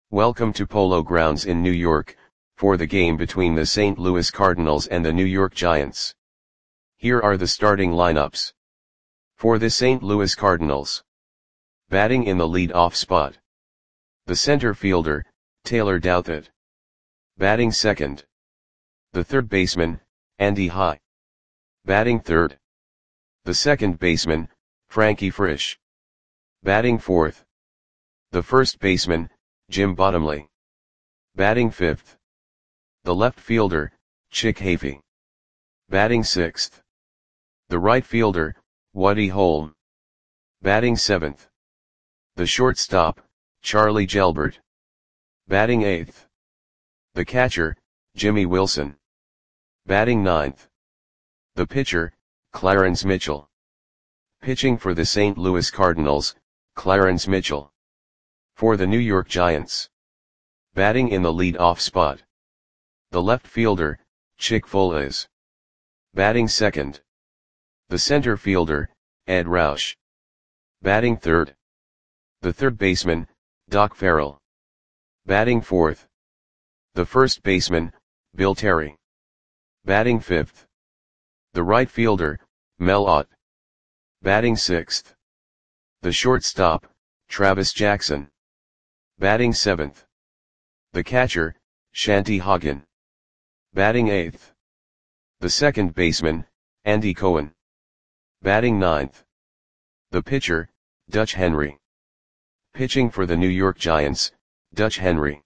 Welcome to Polo Grounds in New York, for the game between the St. Louis Cardinals and the New York Giants. Here are the starting lineups. For the St. Louis Cardinals. Batting in the lead-off spot. The center fielder, Taylor Douthit. Batting second. The third baseman, Andy High. Batting third. The second baseman, Frankie Frisch. Batting fourth. The first baseman, Jim Bottomley. Batting fifth. The left fielder, Chick Hafey. Batting sixth. The right fielder, Woody Holm. Batting seventh. The shortstop, Charlie Gelbert. Batting eighth. The catcher, Jimmy Wilson. Batting ninth. The pitcher, Clarence Mitchell. Pitching for the St. Louis Cardinals, Clarence Mitchell. For the New York Giants. Batting in the lead-off spot. The left fielder, Chick Foales. Batting second. The center fielder, Ed Roush. Batting third. The third baseman, Doc Farrell. Batting fourth. The first baseman, Bill Terry. Batting fifth. The right fielder, Mel Ott. Batting sixth. The shortstop, Travis Jackson. Batting seventh. The catcher, Shanty Hagen. Batting eighth. The second baseman, Andy Cohen. Batting ninth. The pitcher, Dutch Henry. Pitching for the New York Giants, Dutch Henry.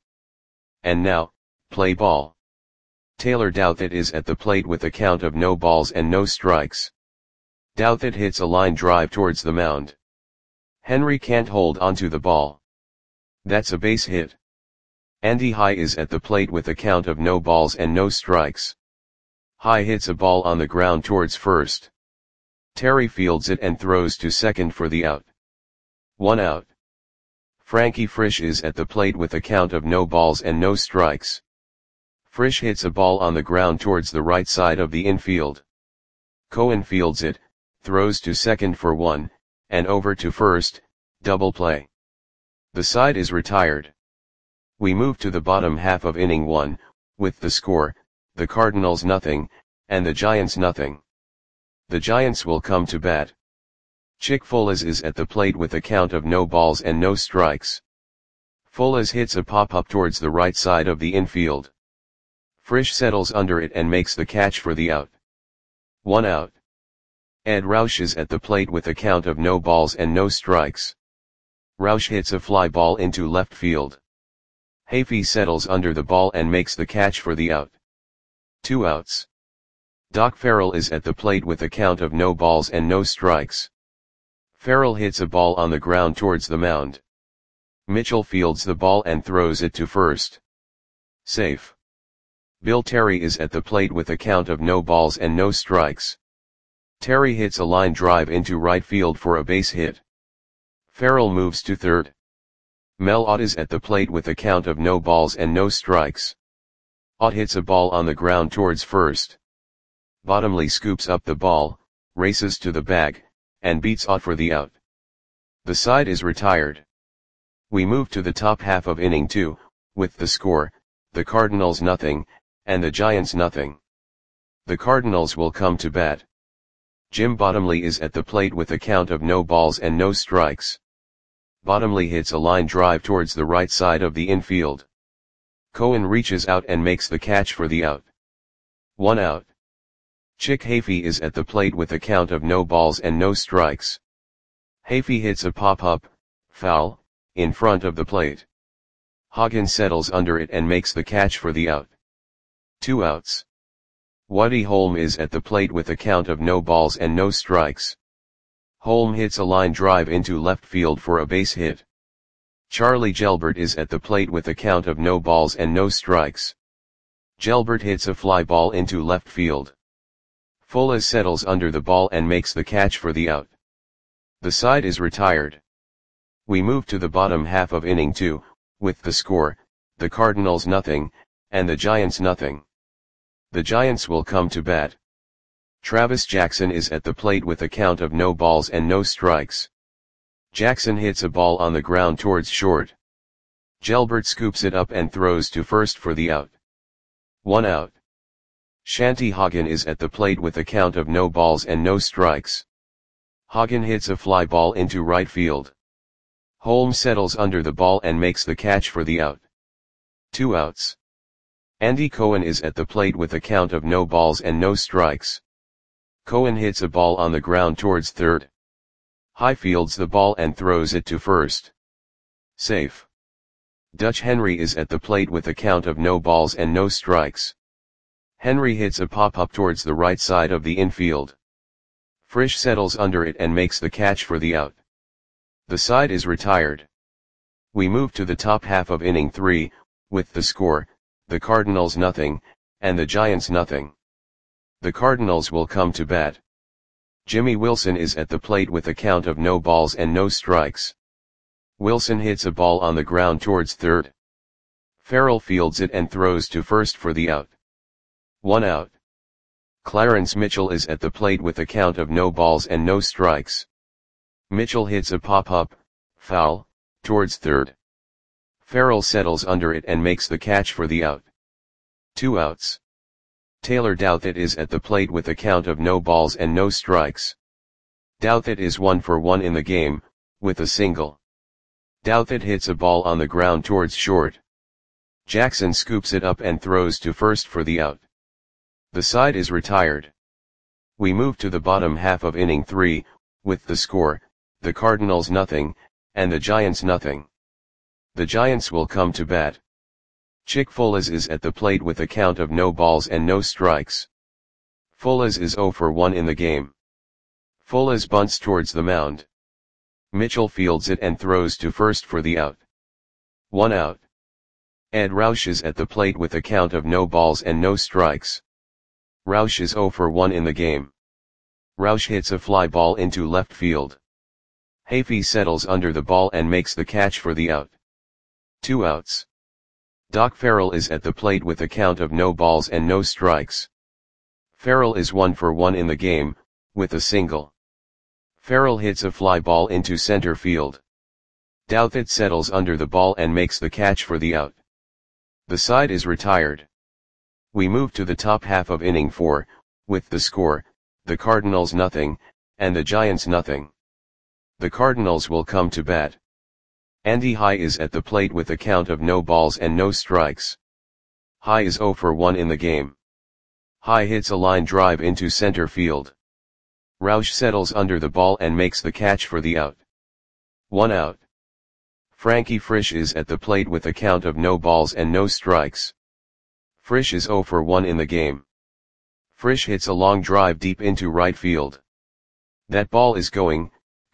And now, play ball. Taylor Douthit is at the plate with a count of no balls and no strikes. Douthit hits a line drive towards the mound. Henry can't hold onto the ball. That's a base hit. Andy High is at the plate with a count of no balls and no strikes. High hits a ball on the ground towards first. Terry fields it and throws to second for the out. 1 out. Frankie Frisch is at the plate with a count of no balls and no strikes. Frisch hits a ball on the ground towards the right side of the infield. Cohen fields it, throws to second for 1, and over to first, double play. The side is retired. We move to the bottom half of inning 1, with the score, the Cardinals nothing, and the Giants nothing. The Giants will come to bat. Chick Foales is at the plate with a count of no balls and no strikes. Foales hits a pop-up towards the right side of the infield. Frisch settles under it and makes the catch for the out. 1 out. Ed Roush is at the plate with a count of no balls and no strikes. Roush hits a fly ball into left field. Hafey settles under the ball and makes the catch for the out. 2 outs. Doc Farrell is at the plate with a count of no balls and no strikes. Farrell hits a ball on the ground towards the mound. Mitchell fields the ball and throws it to first. Safe. Bill Terry is at the plate with a count of no balls and no strikes. Terry hits a line drive into right field for a base hit. Farrell moves to third. Mel Ott is at the plate with a count of no balls and no strikes. Ott hits a ball on the ground towards first. Bottomley scoops up the ball, races to the bag, and beats Ott for the out. The side is retired. We move to the top half of inning 2, with the score, the Cardinals nothing, and the Giants nothing. The Cardinals will come to bat. Jim Bottomley is at the plate with a count of no balls and no strikes. Bottomley hits a line drive towards the right side of the infield. Cohen reaches out and makes the catch for the out. 1 out. Chick Hafey is at the plate with a count of no balls and no strikes. Hafey hits a pop-up, foul, in front of the plate. Hagen settles under it and makes the catch for the out. 2 outs. Woody Holm is at the plate with a count of no balls and no strikes. Holm hits a line drive into left field for a base hit. Charlie Gelbert is at the plate with a count of no balls and no strikes. Gelbert hits a fly ball into left field. Foales settles under the ball and makes the catch for the out. The side is retired. We move to the bottom half of inning 2, with the score, the Cardinals nothing, and the Giants nothing. The Giants will come to bat. Travis Jackson is at the plate with a count of no balls and no strikes. Jackson hits a ball on the ground towards short. Gelbert scoops it up and throws to first for the out. 1 out. Shanti Hagen is at the plate with a count of no balls and no strikes. Hagen hits a fly ball into right field. Holmes settles under the ball and makes the catch for the out. 2 outs. Andy Cohen is at the plate with a count of no balls and no strikes. Cohen hits a ball on the ground towards third. High fields the ball and throws it to first. Safe. Dutch Henry is at the plate with a count of no balls and no strikes. Henry hits a pop-up towards the right side of the infield. Frisch settles under it and makes the catch for the out. The side is retired. We move to the top half of inning 3, with the score, the Cardinals nothing, and the Giants nothing. The Cardinals will come to bat. Jimmy Wilson is at the plate with a count of no balls and no strikes. Wilson hits a ball on the ground towards third. Farrell fields it and throws to first for the out. 1 out. Clarence Mitchell is at the plate with a count of no balls and no strikes. Mitchell hits a pop-up, foul, towards third. Farrell settles under it and makes the catch for the out. 2 outs. Taylor Douthit is at the plate with a count of no balls and no strikes. Douthit is 1 for 1 in the game, with a single. Douthit hits a ball on the ground towards short. Jackson scoops it up and throws to first for the out. The side is retired. We move to the bottom half of inning 3, with the score, the Cardinals nothing, and the Giants nothing. The Giants will come to bat. Chick Folas is at the plate with a count of no balls and no strikes. Folas is 0 for 1 in the game. Folas bunts towards the mound. Mitchell fields it and throws to first for the out. 1 out. Ed Roush is at the plate with a count of no balls and no strikes. Roush is 0 for 1 in the game. Roush hits a fly ball into left field. Hafey settles under the ball and makes the catch for the out. 2 outs. Doc Farrell is at the plate with a count of no balls and no strikes. Farrell is 1 for 1 in the game, with a single. Farrell hits a fly ball into center field. Douthit settles under the ball and makes the catch for the out. The side is retired. We move to the top half of inning 4, with the score, the Cardinals nothing, and the Giants nothing. The Cardinals will come to bat. Andy High is at the plate with a count of no balls and no strikes. High is 0 for 1 in the game. High hits a line drive into center field. Roush settles under the ball and makes the catch for the out. 1 out. Frankie Frisch is at the plate with a count of no balls and no strikes. Frisch is 0 for 1 in the game. Frisch hits a long drive deep into right field. That ball is gone.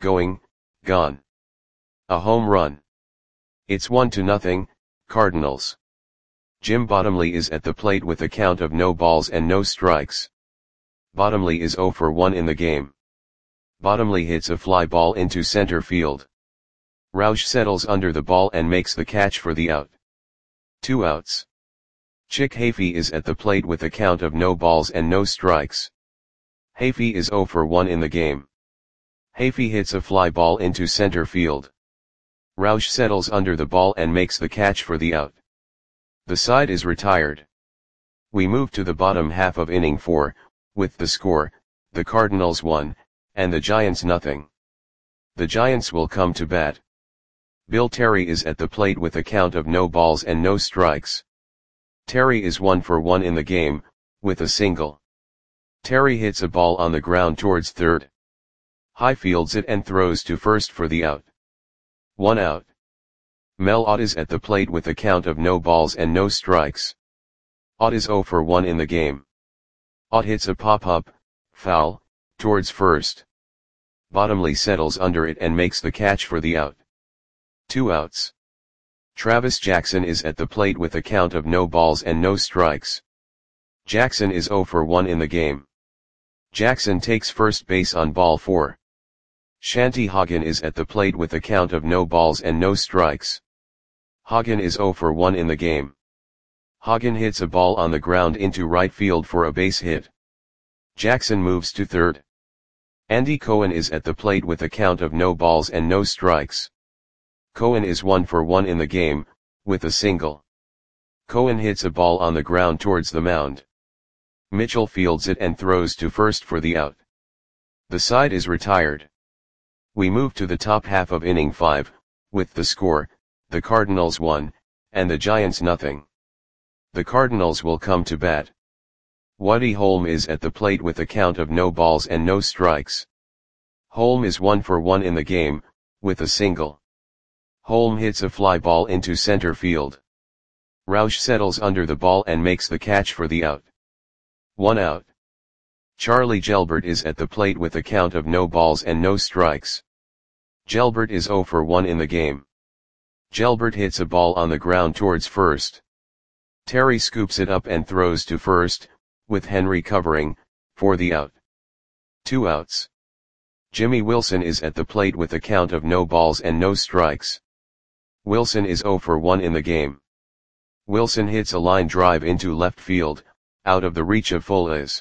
A home run. It's 1-0, Cardinals. Jim Bottomley is at the plate with a count of no balls and no strikes. Bottomley is 0 for 1 in the game. Bottomley hits a fly ball into center field. Roush settles under the ball and makes the catch for the out. 2 outs. Chick Hafey is at the plate with a count of no balls and no strikes. Hafey is 0 for 1 in the game. Hafey hits a fly ball into center field. Roush settles under the ball and makes the catch for the out. The side is retired. We move to the bottom half of inning 4, with the score, the Cardinals 1, and the Giants nothing. The Giants will come to bat. Bill Terry is at the plate with a count of no balls and no strikes. Terry is 1 for 1 in the game, with a single. Terry hits a ball on the ground towards third. High fields it and throws to first for the out. 1 out. Mel Ott is at the plate with a count of no balls and no strikes. Ott is 0 for 1 in the game. Ott hits a pop-up, foul, towards first. Bottomley settles under it and makes the catch for the out. 2 outs. Travis Jackson is at the plate with a count of no balls and no strikes. Jackson is 0 for 1 in the game. Jackson takes first base on ball 4. Shanti Hagen is at the plate with a count of no balls and no strikes. Hagen is 0 for 1 in the game. Hagen hits a ball on the ground into right field for a base hit. Jackson moves to third. Andy Cohen is at the plate with a count of no balls and no strikes. Cohen is 1 for 1 in the game, with a single. Cohen hits a ball on the ground towards the mound. Mitchell fields it and throws to first for the out. The side is retired. We move to the top half of inning 5, with the score, the Cardinals 1, and the Giants nothing. The Cardinals will come to bat. Waddy Holm is at the plate with a count of no balls and no strikes. Holm is 1 for 1 in the game, with a single. Holm hits a fly ball into center field. Roush settles under the ball and makes the catch for the out. 1 out. Charlie Gelbert is at the plate with a count of no balls and no strikes. Gelbert is 0 for 1 in the game. Gelbert hits a ball on the ground towards first. Terry scoops it up and throws to first, with Henry covering, for the out. 2 outs. Jimmy Wilson is at the plate with a count of no balls and no strikes. Wilson is 0 for 1 in the game. Wilson hits a line drive into left field, out of the reach of Fullez.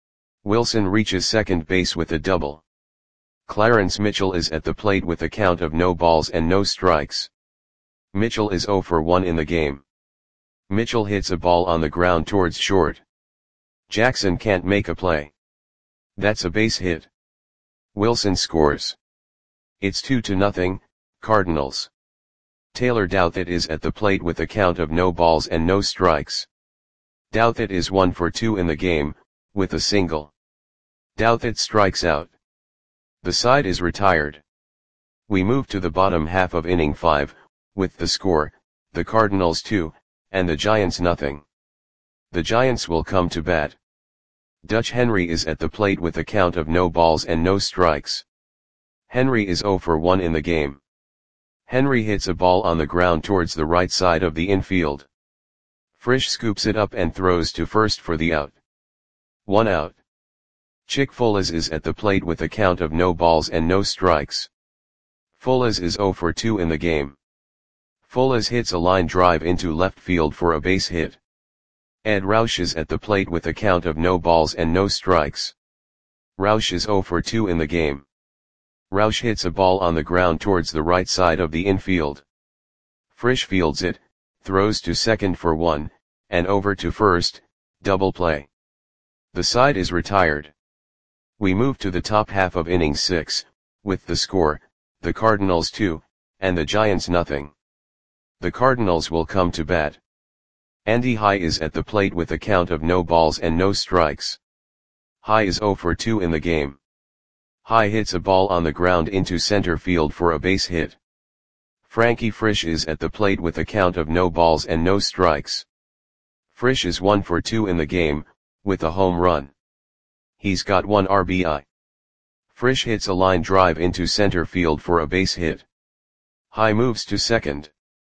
Wilson reaches second base with a double. Clarence Mitchell is at the plate with a count of no balls and no strikes. Mitchell is 0 for 1 in the game. Mitchell hits a ball on the ground towards short. Jackson can't make a play. That's a base hit. Wilson scores. It's 2-0, Cardinals. Taylor Douthit is at the plate with a count of no balls and no strikes. Douthit is 1 for 2 in the game, with a single. Douthit strikes out. The side is retired. We move to the bottom half of inning 5, with the score, the Cardinals 2, and the Giants nothing. The Giants will come to bat. Dutch Henry is at the plate with a count of no balls and no strikes. Henry is 0 for 1 in the game. Henry hits a ball on the ground towards the right side of the infield. Frisch scoops it up and throws to first for the out. 1 out. Chick Fullez is at the plate with a count of no balls and no strikes. Fullez is 0 for 2 in the game. Fullez hits a line drive into left field for a base hit. Ed Roush is at the plate with a count of no balls and no strikes. Roush is 0 for 2 in the game. Roush hits a ball on the ground towards the right side of the infield. Frisch fields it, throws to second for 1, and over to first, double play. The side is retired. We move to the top half of inning 6, with the score, the Cardinals 2, and the Giants nothing. The Cardinals will come to bat. Andy High is at the plate with a count of no balls and no strikes. High is 0 for 2 in the game. High hits a ball on the ground into center field for a base hit. Frankie Frisch is at the plate with a count of no balls and no strikes. Frisch is 1 for 2 in the game, with a home run. He's got 1 RBI. Frisch hits a line drive into center field for a base hit. High moves to second.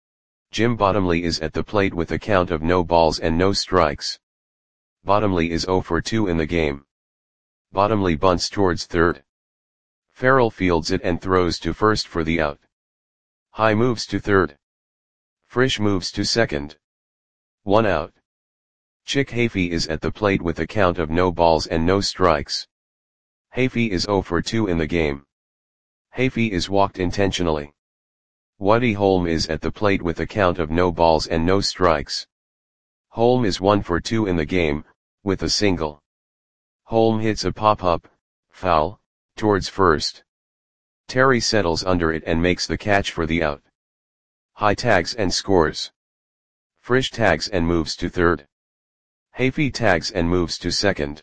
Jim Bottomley is at the plate with a count of no balls and no strikes. Bottomley is 0 for 2 in the game. Bottomley bunts towards third. Farrell fields it and throws to first for the out. High moves to third. Frisch moves to second. 1 out. Chick Hafey is at the plate with a count of no balls and no strikes. Hafey is 0 for 2 in the game. Hafey is walked intentionally. Waddy Holm is at the plate with a count of no balls and no strikes. Holm is 1 for 2 in the game, with a single. Holm hits a pop-up, foul, towards first. Terry settles under it and makes the catch for the out. High tags and scores. Frisch tags and moves to third. Hafey tags and moves to second.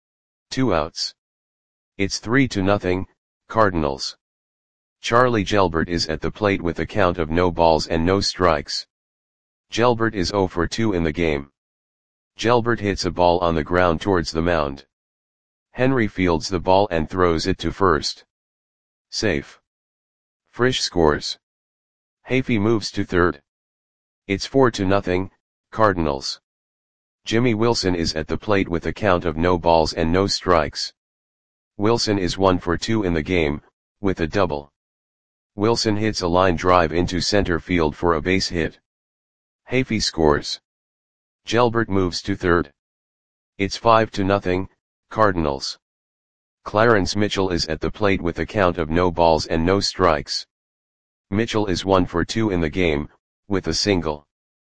2 outs. It's 3-0, Cardinals. Charlie Gelbert is at the plate with a count of no balls and no strikes. Gelbert is 0 for 2 in the game. Gelbert hits a ball on the ground towards the mound. Henry fields the ball and throws it to first. Safe. Frisch scores. Hafey moves to third. It's 4-0, Cardinals. Jimmy Wilson is at the plate with a count of no balls and no strikes. Wilson is 1 for 2 in the game, with a double. Wilson hits a line drive into center field for a base hit. Hafey scores. Gelbert moves to third. It's 5-0, Cardinals. Clarence Mitchell is at the plate with a count of no balls and no strikes. Mitchell is 1 for 2 in the game, with a single.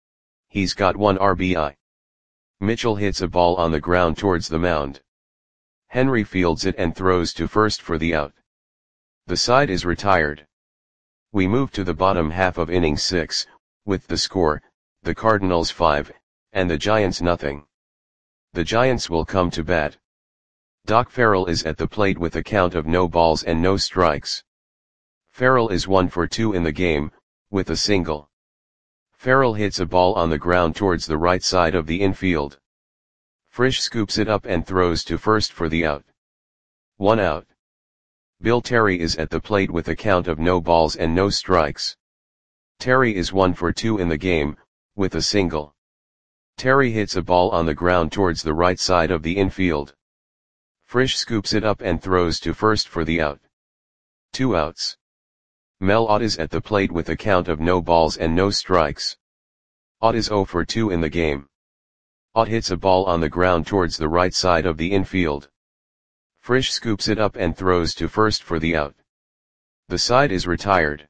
He's got 1 RBI. Mitchell hits a ball on the ground towards the mound. Henry fields it and throws to first for the out. The side is retired. We move to the bottom half of inning 6, with the score, the Cardinals 5, and the Giants nothing. The Giants will come to bat. Doc Farrell is at the plate with a count of no balls and no strikes. Farrell is 1 for 2 in the game, with a single. Farrell hits a ball on the ground towards the right side of the infield. Frisch scoops it up and throws to first for the out. 1 out. Bill Terry is at the plate with a count of no balls and no strikes. Terry is 1 for 2 in the game, with a single. Terry hits a ball on the ground towards the right side of the infield. Frisch scoops it up and throws to first for the out. 2 outs. Mel Ott is at the plate with a count of no balls and no strikes. Ott is 0 for 2 in the game. Ott hits a ball on the ground towards the right side of the infield. Frisch scoops it up and throws to first for the out. The side is retired.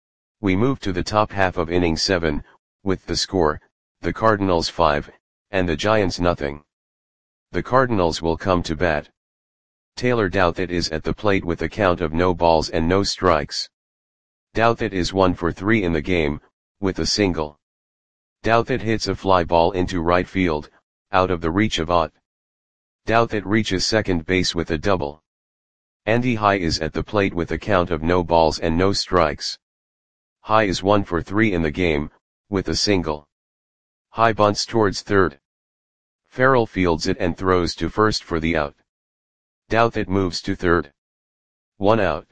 We move to the top half of inning 7, with the score, the Cardinals 5, and the Giants nothing. The Cardinals will come to bat. Taylor Douthit is at the plate with a count of no balls and no strikes. Douthit is 1 for 3 in the game, with a single. Douthit hits a fly ball into right field, out of the reach of Ott. Douthit reaches second base with a double. Andy High is at the plate with a count of no balls and no strikes. High is 1 for 3 in the game, with a single. High bunts towards third. Farrell fields it and throws to first for the out. Douthit moves to third. 1 out.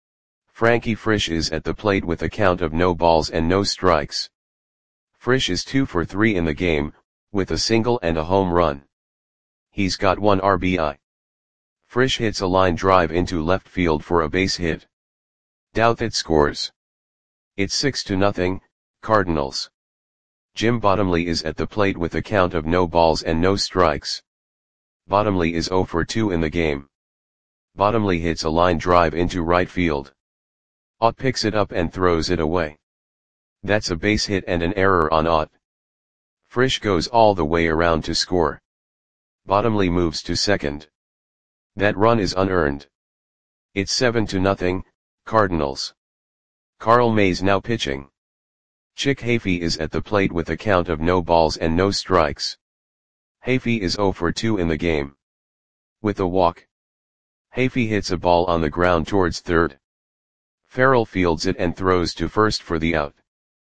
Frankie Frisch is at the plate with a count of no balls and no strikes. Frisch is 2 for 3 in the game, with a single and a home run. He's got 1 RBI. Frisch hits a line drive into left field for a base hit. Douthit scores. It's 6-0, Cardinals. Jim Bottomley is at the plate with a count of no balls and no strikes. Bottomley is 0 for 2 in the game. Bottomley hits a line drive into right field. Ott picks it up and throws it away. That's a base hit and an error on Ott. Frisch goes all the way around to score. Bottomley moves to second. That run is unearned. It's 7-0, Cardinals. Carl Mays now pitching. Chick Hafey is at the plate with a count of no balls and no strikes. Hafey is 0 for 2 in the game. With a walk. Hafey hits a ball on the ground towards third. Farrell fields it and throws to first for the out.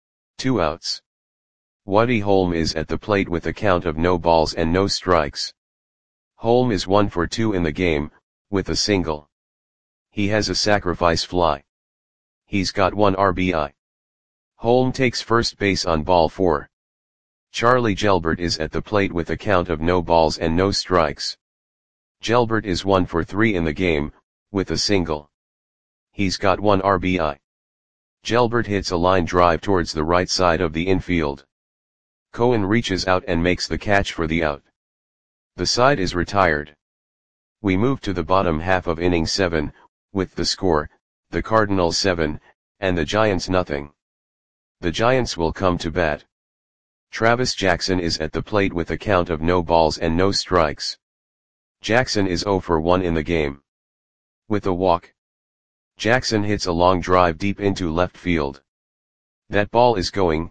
2 outs. Woody Holm is at the plate with a count of no balls and no strikes. Holm is 1 for 2 in the game, with a single. He has a sacrifice fly. He's got 1 RBI. Holm takes first base on ball 4. Charlie Gelbert is at the plate with a count of no balls and no strikes. Gelbert is 1 for 3 in the game, with a single. He's got 1 RBI. Gelbert hits a line drive towards the right side of the infield. Cohen reaches out and makes the catch for the out. The side is retired. We move to the bottom half of inning 7, with the score, the Cardinals 7, and the Giants nothing. The Giants will come to bat. Travis Jackson is at the plate with a count of no balls and no strikes. Jackson is 0 for 1 in the game. With a walk. Jackson hits a long drive deep into left field. That ball is gone.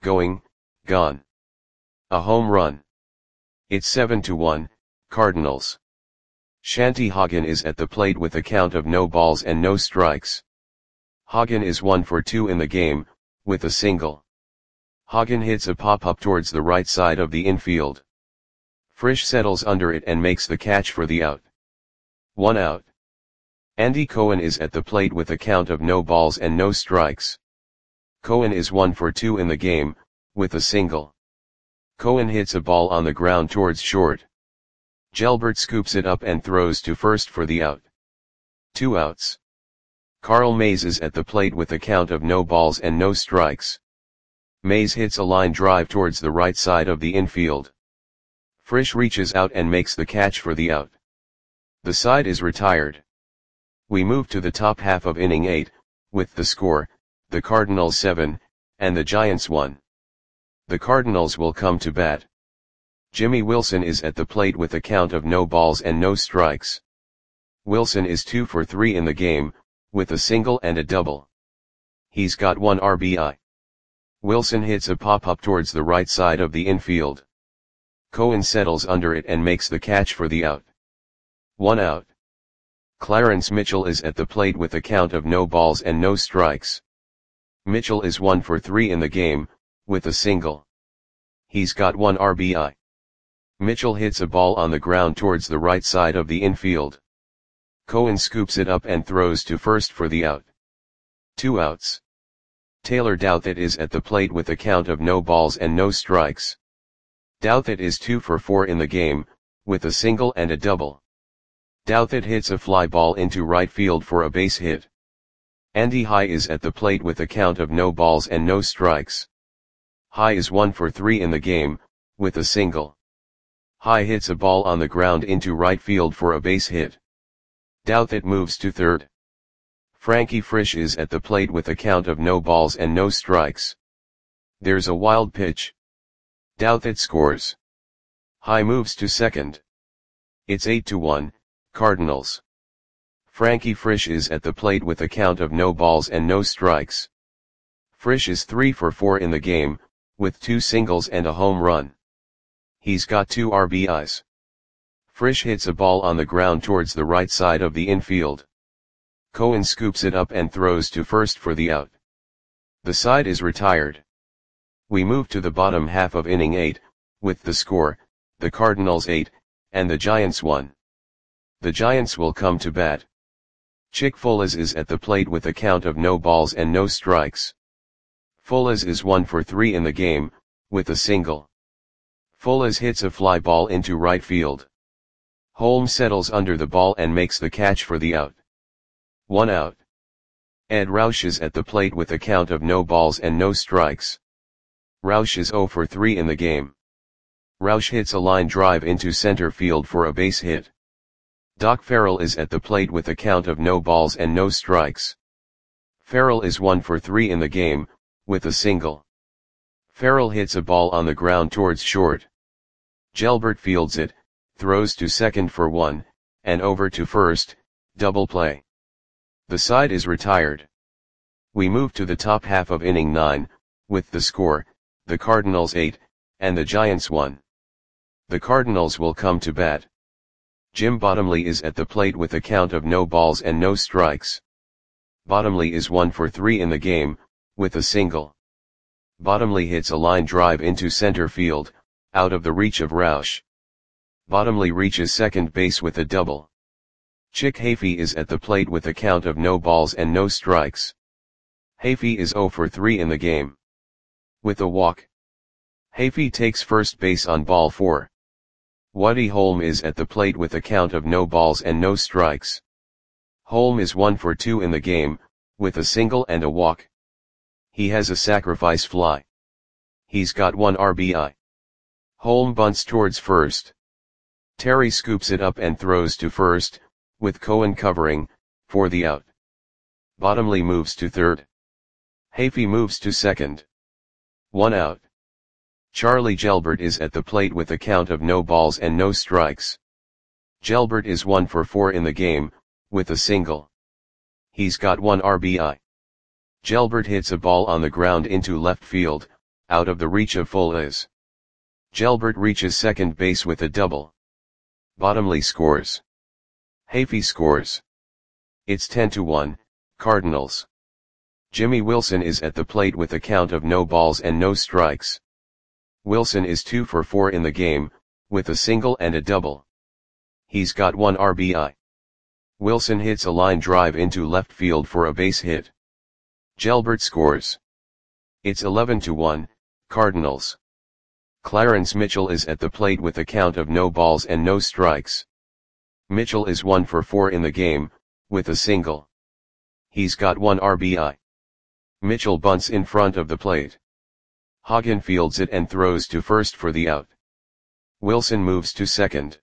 A home run. It's 7-1, Cardinals. Shanty Hagen is at the plate with a count of no balls and no strikes. Hagen is 1 for 2 in the game, with a single. Hagen hits a pop-up towards the right side of the infield. Frisch settles under it and makes the catch for the out. 1 out. Andy Cohen is at the plate with a count of no balls and no strikes. Cohen is 1 for 2 in the game, with a single. Cohen hits a ball on the ground towards short. Gelbert scoops it up and throws to first for the out. 2 outs. Carl Mays is at the plate with a count of no balls and no strikes. Mays hits a line drive towards the right side of the infield. Frisch reaches out and makes the catch for the out. The side is retired. We move to the top half of inning 8, with the score, the Cardinals 7, and the Giants 1. The Cardinals will come to bat. Jimmy Wilson is at the plate with a count of no balls and no strikes. Wilson is 2 for 3 in the game, with a single and a double. He's got 1 RBI. Wilson hits a pop-up towards the right side of the infield. Cohen settles under it and makes the catch for the out. 1 out. Clarence Mitchell is at the plate with a count of no balls and no strikes. Mitchell is 1 for 3 in the game, with a single. He's got 1 RBI. Mitchell hits a ball on the ground towards the right side of the infield. Cohen scoops it up and throws to first for the out. 2 outs. Taylor Douthit is at the plate with a count of no balls and no strikes. Douthit is 2 for 4 in the game, with a single and a double. Douthit hits a fly ball into right field for a base hit. Andy High is at the plate with a count of no balls and no strikes. High is 1 for 3 in the game, with a single. High hits a ball on the ground into right field for a base hit. Douthit moves to third. Frankie Frisch is at the plate with a count of no balls and no strikes. There's a wild pitch. Douthit scores. High moves to second. It's 8-1, Cardinals. Frankie Frisch is at the plate with a count of no balls and no strikes. Frisch is 3 for 4 in the game, with 2 singles and a home run. He's got 2 RBIs. Frisch hits a ball on the ground towards the right side of the infield. Cohen scoops it up and throws to first for the out. The side is retired. We move to the bottom half of inning 8, with the score, the Cardinals 8, and the Giants 1. The Giants will come to bat. Chick Folas is at the plate with a count of no balls and no strikes. Folas is 1 for 3 in the game, with a single. Folas hits a fly ball into right field. Holmes settles under the ball and makes the catch for the out. 1 out. Ed Roush is at the plate with a count of no balls and no strikes. Roush is 0 for 3 in the game. Roush hits a line drive into center field for a base hit. Doc Farrell is at the plate with a count of no balls and no strikes. Farrell is 1 for 3 in the game, with a single. Farrell hits a ball on the ground towards short. Gelbert fields it, throws to second for 1, and over to first, double play. The side is retired. We move to the top half of inning 9, with the score, the Cardinals 8, and the Giants 1. The Cardinals will come to bat. Jim Bottomley is at the plate with a count of no balls and no strikes. Bottomley is 1 for 3 in the game, with a single. Bottomley hits a line drive into center field, out of the reach of Roush. Bottomley reaches second base with a double. Chick Hafey is at the plate with a count of no balls and no strikes. Hafey is 0 for 3 in the game. With a walk. Hafey takes first base on ball 4. Woody Holm is at the plate with a count of no balls and no strikes. Holm is 1 for 2 in the game, with a single and a walk. He has a sacrifice fly. He's got 1 RBI. Holm bunts towards first. Terry scoops it up and throws to first, with Cohen covering, for the out. Bottomley moves to third. Hafey moves to second. 1 out. Charlie Gelbert is at the plate with a count of no balls and no strikes. Gelbert is 1 for 4 in the game, with a single. He's got 1 RBI. Gelbert hits a ball on the ground into left field, out of the reach of Folas. Gelbert reaches second base with a double. Bottomley scores. Hafey scores. It's 10-1, Cardinals. Jimmy Wilson is at the plate with a count of no balls and no strikes. Wilson is 2 for 4 in the game, with a single and a double. He's got 1 RBI. Wilson hits a line drive into left field for a base hit. Gelbert scores. It's 11-1, Cardinals. Clarence Mitchell is at the plate with a count of no balls and no strikes. Mitchell is 1 for 4 in the game, with a single. He's got 1 RBI. Mitchell bunts in front of the plate. Hagen fields it and throws to first for the out. Wilson moves to second.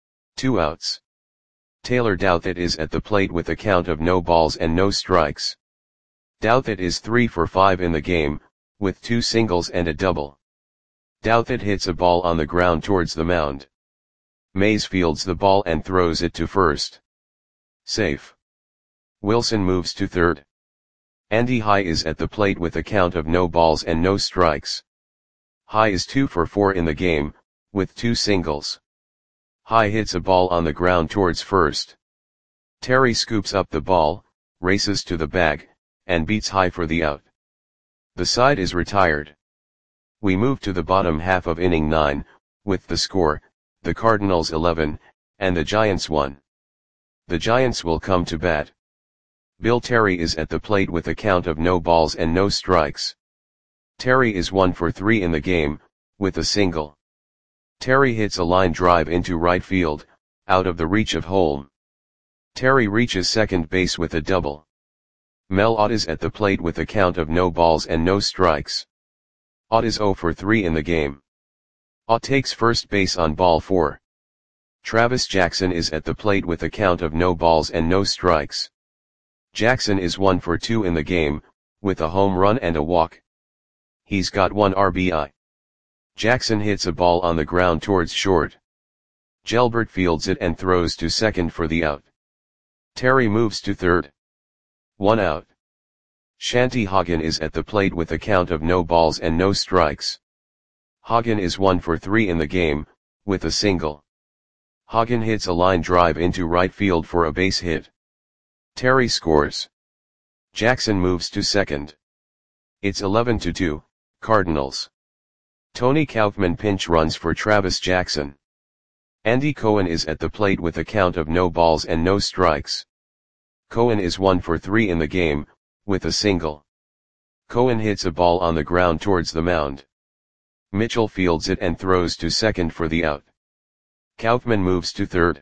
2 outs. Taylor Douthit is at the plate with a count of no balls and no strikes. Douthit is 3 for 5 in the game, with 2 singles and a double. Douthit hits a ball on the ground towards the mound. Mays fields the ball and throws it to first. Safe. Wilson moves to third. Andy High is at the plate with a count of no balls and no strikes. High is 2 for 4 in the game, with 2 singles. High hits a ball on the ground towards first. Terry scoops up the ball, races to the bag, and beats High for the out. The side is retired. We move to the bottom half of inning 9, with the score, the Cardinals 11, and the Giants 1. The Giants will come to bat. Bill Terry is at the plate with a count of no balls and no strikes. Terry is 1 for 3 in the game, with a single. Terry hits a line drive into right field, out of the reach of Holm. Terry reaches second base with a double. Mel Ott is at the plate with a count of no balls and no strikes. Ott is 0 for 3 in the game. Ott takes first base on ball 4. Travis Jackson is at the plate with a count of no balls and no strikes. Jackson is 1 for 2 in the game, with a home run and a walk. He's got 1 RBI. Jackson hits a ball on the ground towards short. Gelbert fields it and throws to second for the out. Terry moves to third. 1 out. Shanty Hagen is at the plate with a count of no balls and no strikes. Hagen is 1 for 3 in the game, with a single. Hagen hits a line drive into right field for a base hit. Terry scores. Jackson moves to second. It's 11-2, Cardinals. Tony Kaufman pinch runs for Travis Jackson. Andy Cohen is at the plate with a count of no balls and no strikes. Cohen is 1 for 3 in the game, with a single. Cohen hits a ball on the ground towards the mound. Mitchell fields it and throws to second for the out. Kaufman moves to third.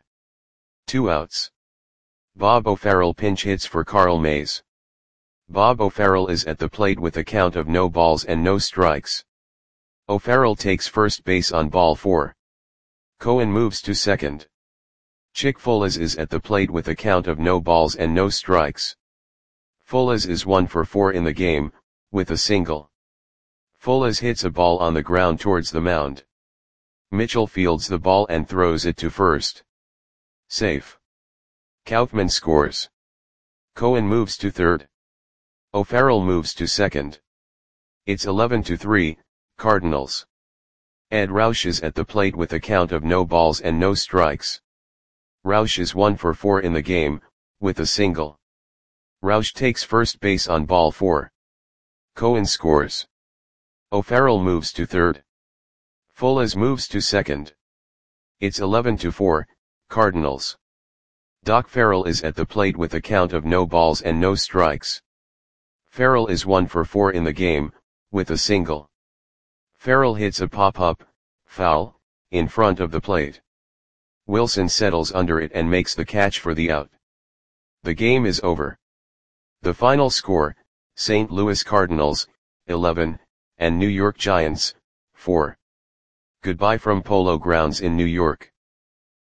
2 outs. Bob O'Farrell pinch hits for Carl Mays. Bob O'Farrell is at the plate with a count of no balls and no strikes. O'Farrell takes first base on ball 4. Cohen moves to second. Chick Fullers is at the plate with a count of no balls and no strikes. Fullers is 1 for 4 in the game, with a single. Fullers hits a ball on the ground towards the mound. Mitchell fields the ball and throws it to first. Safe. Kaufman scores. Cohen moves to third. O'Farrell moves to second. It's 11-3, Cardinals. Ed Roush is at the plate with a count of no balls and no strikes. Roush is 1 for 4 in the game, with a single. Roush takes first base on ball 4. Cohen scores. O'Farrell moves to third. Fullers moves to second. It's 11-4, Cardinals. Doc Farrell is at the plate with a count of no balls and no strikes. Farrell is 1 for 4 in the game, with a single. Farrell hits a pop-up, foul, in front of the plate. Wilson settles under it and makes the catch for the out. The game is over. The final score, St. Louis Cardinals, 11, and New York Giants, 4. Goodbye from Polo Grounds in New York.